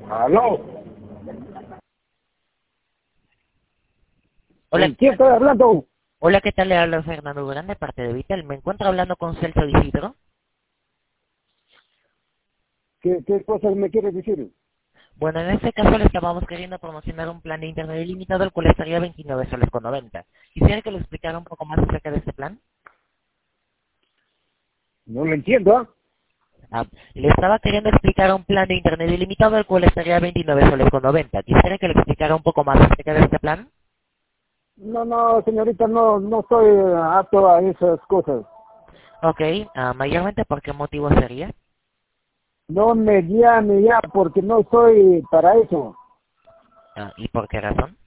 ¿Aló? Hola, ¿Con quién estoy hablando? hola, ¿qué tal? Le habla Fernando Durán de parte de Vitel. Me encuentro hablando con Celso Isidro. ¿Qué cosas me quieres decir? Bueno, en este caso le estábamos queriendo promocionar un plan de internet ilimitado, el cual estaría 29 soles con 90. Quisiera que le explicara un poco más acerca de este plan. No lo entiendo, ¿ah? Le estaba queriendo explicar un plan de internet ilimitado, el cual estaría 29 soles con 90. Quisiera que le explicara un poco más acerca de este plan. No, señorita, no estoy apto a esas cosas. Ok, mayormente, ¿por qué motivo sería? No me llame ya porque no soy para eso. ¿Y por qué razón?